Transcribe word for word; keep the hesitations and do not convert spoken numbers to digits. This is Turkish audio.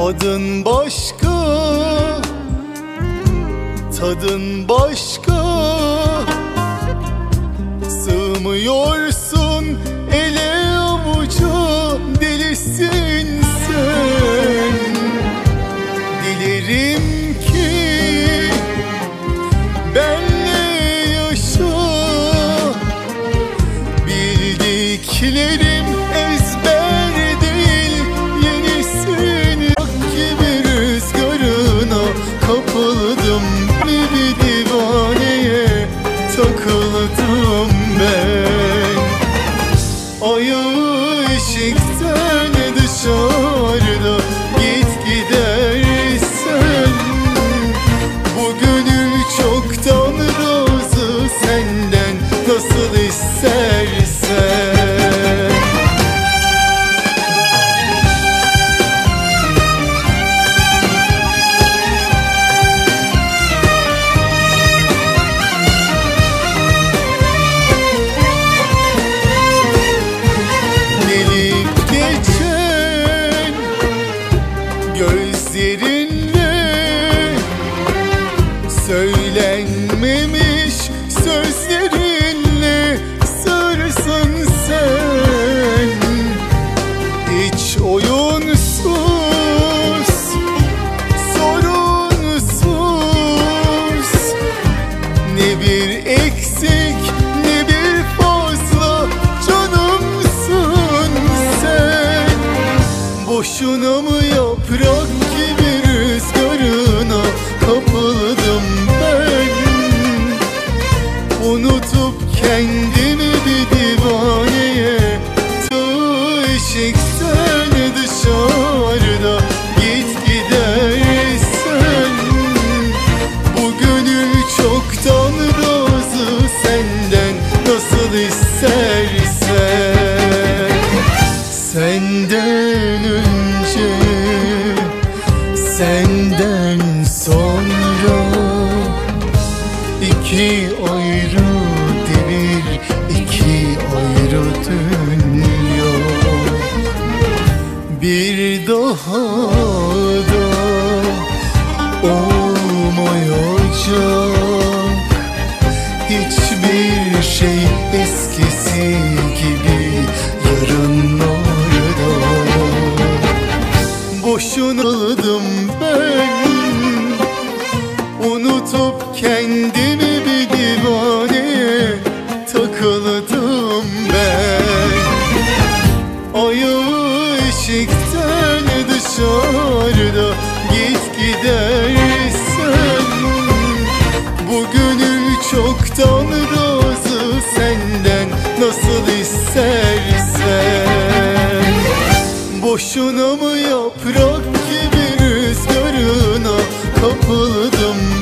Adın başka, tadın başka. Sığmıyorsun ele avuca, delisin sen. Dilerim ki benle yaşa, bildiklerim ezber değil, yenisin. Bak gibi rüzgarına kapıldım, bir divaneye takıldım ben. Ayağı eşikten dışarıda, git gidersen. Bu gönül çoktan razı senden, nasıl istersen. Gözlerinle söylenmemiş sözlerinle sarısın sen. Hiç oyunsuz, sorunsuz, ne bir eksik ne bir fazla canımsın sen. Boşuna mı yaprak gibi rüzgarına kapıldım ben? Unutup kendimi bir divaneye, ta eşikten dışarıda, git gidersen. Bu gönül çoktan razı senden, nasıl istersen. Senden önce, senden sonra, iki ayrı devir, iki ayrı dünya. Bir daha da olmayacak hiçbir şey eskisi gibi yarınlarda. Boşuna aldım ben, unutup kendimi bir divaneye takıldım ben. Ayağı eşikten dışarıda, git gidersen. Bu gönül çoktan razı senden, nasıl istersen. Boşuna mı yaprak gibi rüzgarına kapıldım